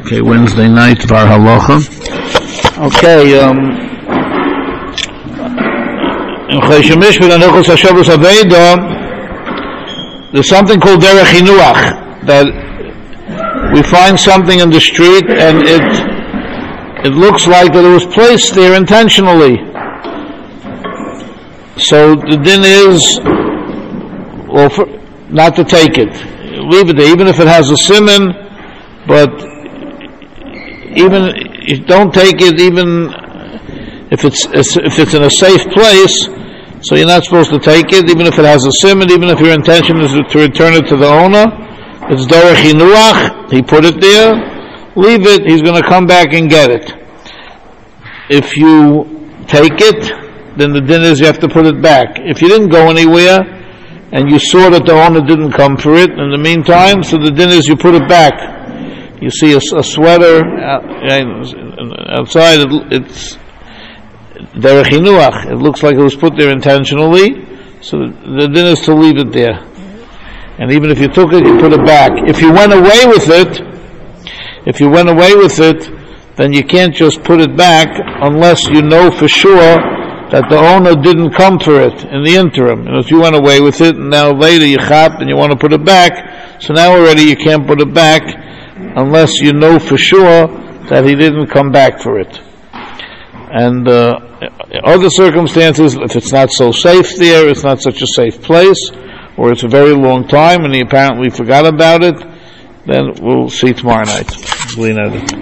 Okay, Wednesday night, Var Halacha. Okay, in Choshen Mishpat and Hilchos HaShabbos Aveda, there's something called Derech Hinuach, that we find something in the street and it looks like that it was placed there intentionally. So the din is, not to take it. Leave it there, even if it has a siman, but even don't take it, even if it's in a safe place. So you're not supposed to take it, even if it has a siman, even if your intention is to return it to the owner. It's derech hinuach. He put it there. Leave it. He's going to come back and get it. If you take it, then the din is you have to put it back. If you didn't go anywhere and you saw that the owner didn't come for it in the meantime, so the din is you put it back. You see a sweater outside, it's derech hinuach. It looks like it was put there intentionally, so the din is to leave it there. And even if you took it, you put it back. If you went away with it, then you can't just put it back unless you know for sure that the owner didn't come for it in the interim. And if you went away with it, and now later you chap and you want to put it back, so now already you can't put it back unless you know for sure that he didn't come back for it. And other circumstances, if it's not so safe there, it's not such a safe place, or it's a very long time and he apparently forgot about it, then we'll see tomorrow night.